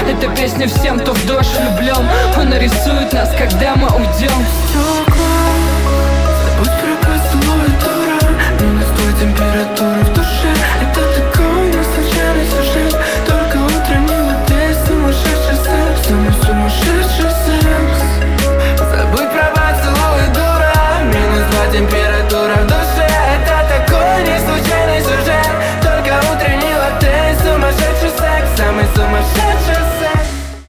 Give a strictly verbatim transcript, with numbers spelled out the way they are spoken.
Эта песня всем, кто в дождь влюблен. Он нарисует нас, когда мы уйдем.